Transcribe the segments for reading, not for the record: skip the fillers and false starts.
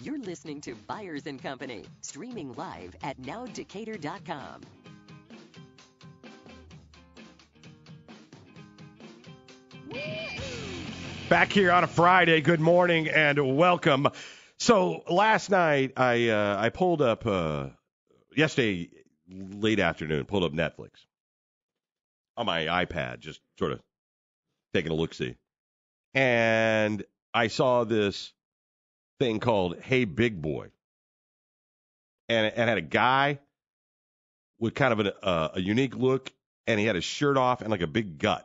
You're listening to Byers & Company, streaming live at nowdecatur.com. Back here on a Friday. Good morning and welcome. So last night I pulled up yesterday late afternoon, pulled up Netflix on my iPad, just sort of taking a look-see. And I saw this thing called Hey Big Boy. And it had a guy with kind of a unique look, and he had his shirt off and like a big gut.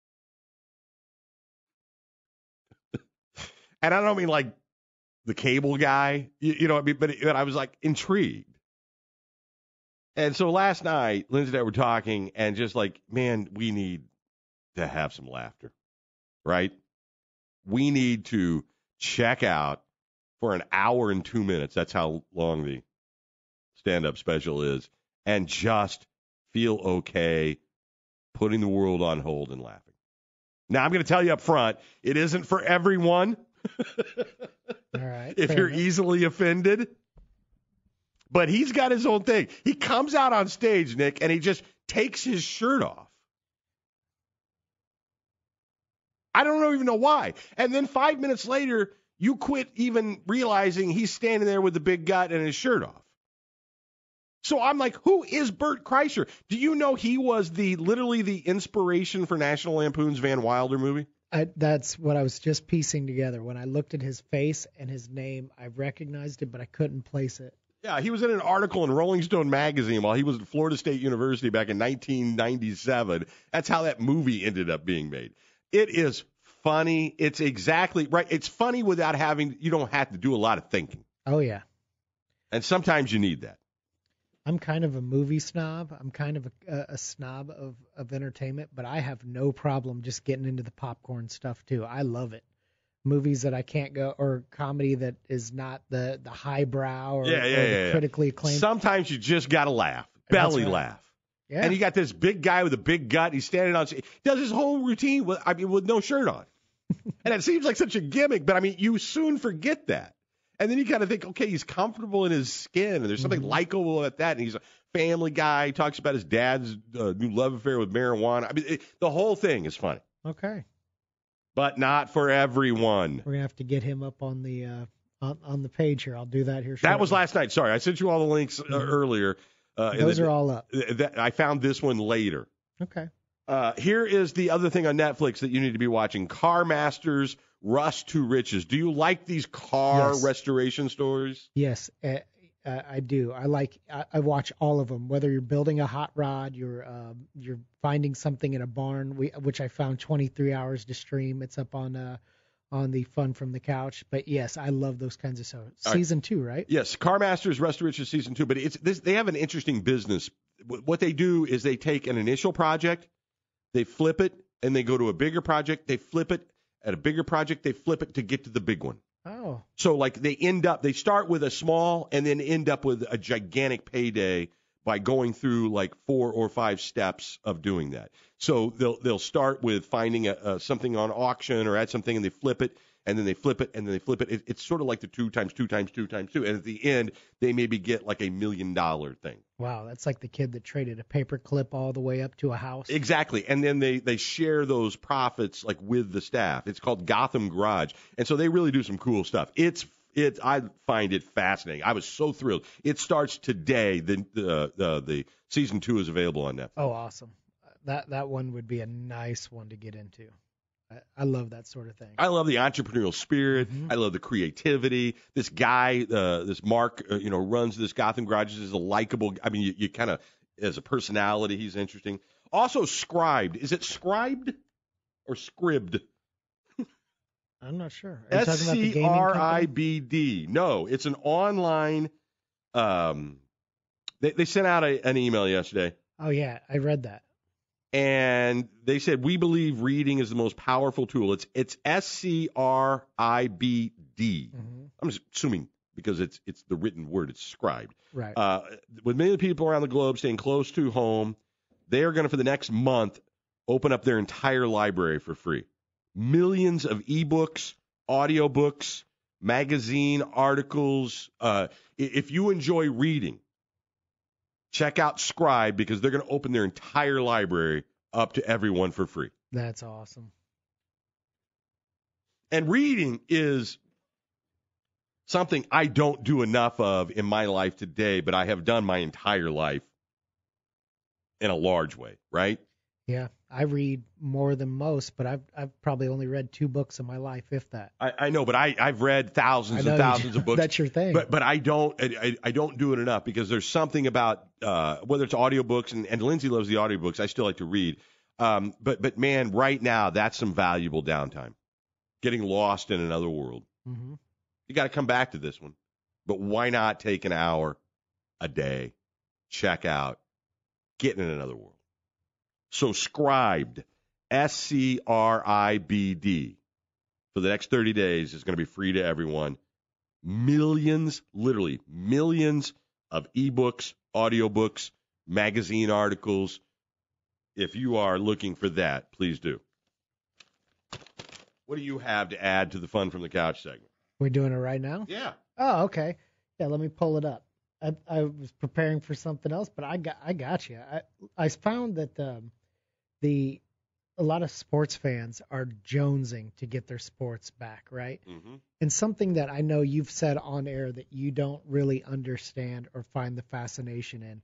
And I don't mean like the cable guy, you know what I mean? But I was like intrigued. And so last night, Lindsay and I were talking and just like, man, we need to have some laughter, right? We need to check out for an hour and 2 minutes. That's how long the stand-up special is. And just feel okay putting the world on hold and laughing. Now, I'm going to tell you up front, it isn't for everyone. All right. If you're easily offended. But he's got his own thing. He comes out on stage, Nick, and he just takes his shirt off. I don't even know why. And then 5 minutes later, you quit even realizing he's standing there with the big gut and his shirt off. So I'm like, who is Bert Kreischer? Do you know he was literally the inspiration for National Lampoon's Van Wilder movie? That's what I was just piecing together. When I looked at his face and his name, I recognized it, but I couldn't place it. Yeah, he was in an article in Rolling Stone magazine while he was at Florida State University back in 1997. That's how that movie ended up being made. It is funny. It's exactly right. It's funny without you don't have to do a lot of thinking. Oh, yeah. And sometimes you need that. I'm kind of a movie snob. I'm kind of a snob of entertainment, but I have no problem just getting into the popcorn stuff, too. I love it. Movies that I can't go, or comedy that is not the highbrow or, the critically acclaimed. Sometimes you just got to laugh, belly laugh. Yeah. And you got this big guy with a big gut. He's standing on stage. He does his whole routine with no shirt on. And it seems like such a gimmick, but, you soon forget that. And then you kind of think, okay, he's comfortable in his skin, and there's something likable at that. And he's a family guy. He talks about his dad's new love affair with marijuana. The whole thing is funny. Okay. But not for everyone. We're gonna have to get him up on the page here. I'll do that here shortly. That was last night. Sorry, I sent you all the links earlier. Those are all up. I found this one later. Okay. Here is the other thing on Netflix that you need to be watching: Car Masters, Rust to Riches. Do you like these car restoration stories? Yes, I do. I watch all of them. Whether you're building a hot rod, you're finding something in a barn, which I found 23 hours to stream. It's up on the Fun from the Couch. But yes, I love those kinds of shows. Season 2, right? Yes, Car Masters, Rust to Riches, Season 2. But they have an interesting business. What they do is they take an initial project, they flip it, and they go to a bigger project. They flip it at a bigger project. They flip it to get to the big one. Oh. So they start with a small and then end up with a gigantic payday by going through like 4 or 5 steps of doing that. So they'll start with finding something on auction or at something, and they flip it, and then they flip it, and then they flip it. It's sort of like the 2 times 2 times 2 times 2. And at the end, they maybe get like $1 million thing. Wow, that's like the kid that traded a paper clip all the way up to a house. Exactly. And then they share those profits like with the staff. It's called Gotham Garage. And so they really do some cool stuff. I find it fascinating. I was so thrilled. It starts today. The season 2 is available on Netflix. Oh, awesome. That one would be a nice one to get into. I love that sort of thing. I love the entrepreneurial spirit. Mm-hmm. I love the creativity. This guy, this Mark, runs this Gotham Garage. Is a likable. You kind of, as a personality, he's interesting. Also, Scribed. Is it Scribed or Scribd? I'm not sure. SCRIBD. No, it's an online. They sent out an email yesterday. Oh yeah, I read that. And they said, we believe reading is the most powerful tool. It's SCRIBD. Mm-hmm. I'm just assuming because it's the written word. It's scribed. Right. With many people around the globe staying close to home, they are going to, for the next month, open up their entire library for free. Millions of ebooks, audiobooks, magazine articles. If you enjoy reading, check out Scribe because they're going to open their entire library up to everyone for free. That's awesome. And reading is something I don't do enough of in my life today, but I have done my entire life in a large way, right? Yeah, I read more than most, but I've probably only read 2 books in my life, if that. I know, but I've read thousands and thousands of books. That's your thing. But I don't do it enough because there's something about whether it's audiobooks and Lindsay loves the audiobooks. I still like to read. But man, right now that's some valuable downtime. Getting lost in another world. Mm-hmm. You got to come back to this one. But why not take an hour a day, check out, get in another world? So Scribd, SCRIBD, for the next 30 days is going to be free to everyone. Millions, literally millions of ebooks, audiobooks, magazine articles. If you are looking for that, please do. What do you have to add to the Fun from the Couch segment? We're doing it right now? Yeah. Oh, okay. Yeah, let me pull it up. I was preparing for something else, but I got you. I found that a lot of sports fans are jonesing to get their sports back, right? Mm-hmm. And something that I know you've said on air that you don't really understand or find the fascination in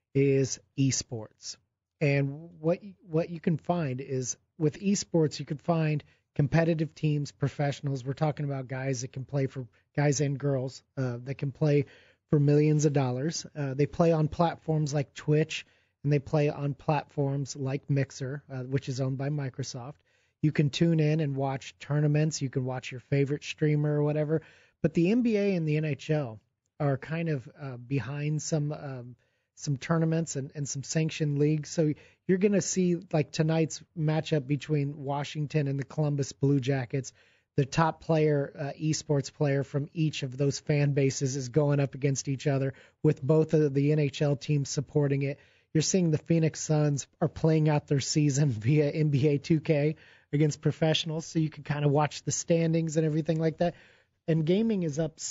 is esports. And what you can find is with esports, you can find competitive teams, professionals. We're talking about guys that can play for guys and girls that can play for millions of dollars. They play on platforms like Twitch, and they play on platforms like Mixer, which is owned by Microsoft. You can tune in and watch tournaments. You can watch your favorite streamer or whatever. But the NBA and the NHL are kind of behind some tournaments and some sanctioned leagues. So you're going to see like tonight's matchup between Washington and the Columbus Blue Jackets. The top player, esports player from each of those fan bases is going up against each other with both of the NHL teams supporting it. You're seeing the Phoenix Suns are playing out their season via NBA 2K against professionals, so you can kind of watch the standings and everything like that. And gaming is up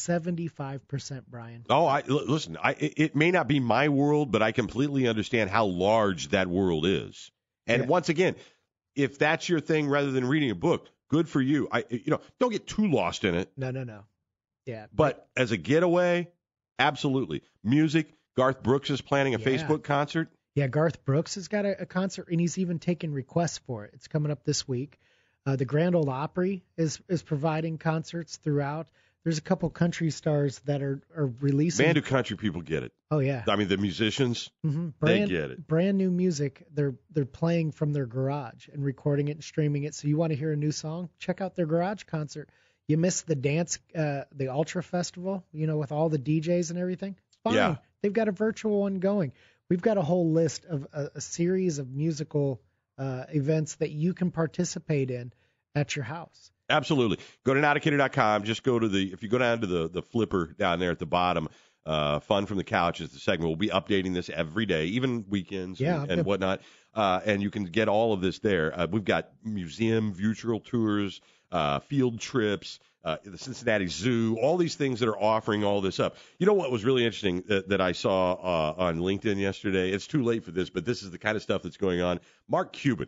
75%, Brian. Oh, listen, it may not be my world, but I completely understand how large that world is. And once again, if that's your thing rather than reading a book, good for you. Don't get too lost in it. No. Yeah. But as a getaway, absolutely. Music, Garth Brooks is planning a Facebook concert. Yeah, Garth Brooks has got a concert, and he's even taking requests for it. It's coming up this week. The Grand Ole Opry is providing concerts throughout. There's a couple country stars that are releasing. Man, do country people get it? Oh yeah. I mean, the musicians, they get it. Brand new music. They're playing from their garage and recording it and streaming it. So you want to hear a new song? Check out their garage concert. You missed the dance, the Ultra Festival, with all the DJs and everything. Fine. Yeah. They've got a virtual one going. We've got a whole list of a series of musical events that you can participate in at your house. Absolutely. Go to nowdecatur.com. Just go to if you go down to the flipper down there at the bottom, Fun from the Couch is the segment. We'll be updating this every day, even weekends and whatnot. And you can get all of this there. We've got museum virtual tours, field trips, the Cincinnati Zoo, all these things that are offering all this up. You know what was really interesting that I saw on LinkedIn yesterday? It's too late for this, but this is the kind of stuff that's going on. Mark Cuban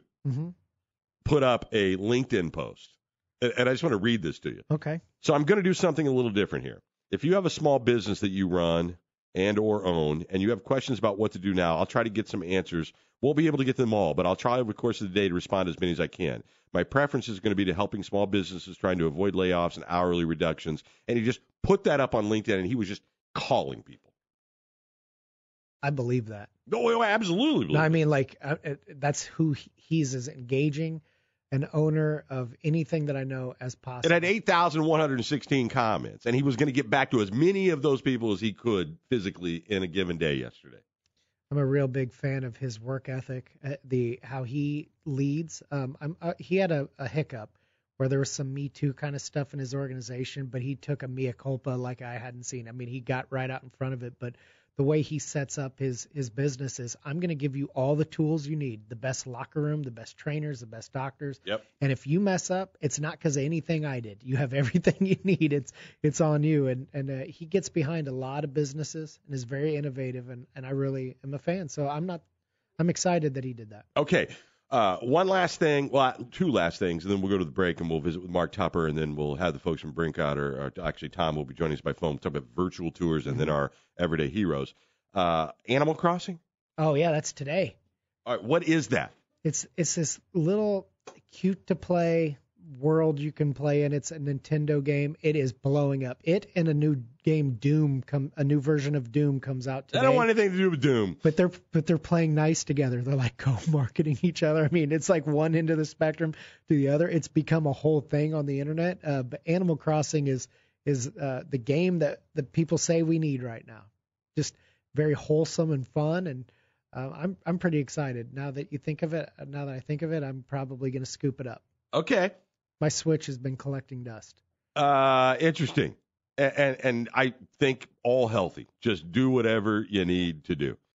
put up a LinkedIn post, and I just want to read this to you. Okay. So I'm going to do something a little different here. If you have a small business that you run and or own, and you have questions about what to do now, I'll try to get some answers. Won't be able to get them all, but I'll try over the course of the day to respond to as many as I can. My preference is going to be to helping small businesses trying to avoid layoffs and hourly reductions. And he just put that up on LinkedIn, and he was just calling people. I believe that. No, I absolutely believe no, I mean, like, that's who he's as engaging an owner of anything that I know as possible. It had 8,116 comments, and he was going to get back to as many of those people as he could physically in a given day yesterday. I'm a real big fan of his work ethic, how he leads. He had a hiccup where there was some Me Too kind of stuff in his organization, but he took a mea culpa like I hadn't seen. I mean, he got right out in front of it, but the way he sets up his business is, I'm going to give you all the tools you need, the best locker room, the best trainers, the best doctors. Yep. And if you mess up, it's not because of anything I did. You have everything you need. It's on you. And he gets behind a lot of businesses and is very innovative. And I really am a fan. So I'm excited that he did that. Okay. One last thing, well, two last things, and then we'll go to the break and we'll visit with Mark Tupper, and then we'll have the folks from Brinkout, or actually Tom will be joining us by phone. We'll talk about virtual tours and then our everyday heroes. Animal Crossing? Oh, yeah, that's today. All right, what is that? It's this little cute to play world you can play in. It's a Nintendo game. It is blowing up. It and a new game, a new version of Doom comes out today. I don't want anything to do with Doom. But they're playing nice together. They're like co-marketing each other. I mean, it's like one end of the spectrum to the other. It's become a whole thing on the internet. But Animal Crossing is the game that people say we need right now. Just very wholesome and fun, and I'm pretty excited now that you think of it. Now that I think of it, I'm probably going to scoop it up. Okay. My Switch has been collecting dust. Interesting. And I think all healthy. Just do whatever you need to do.